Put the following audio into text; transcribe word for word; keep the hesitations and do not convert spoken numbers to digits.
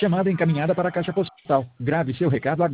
Chamada encaminhada para a caixa postal. Grave seu recado agora.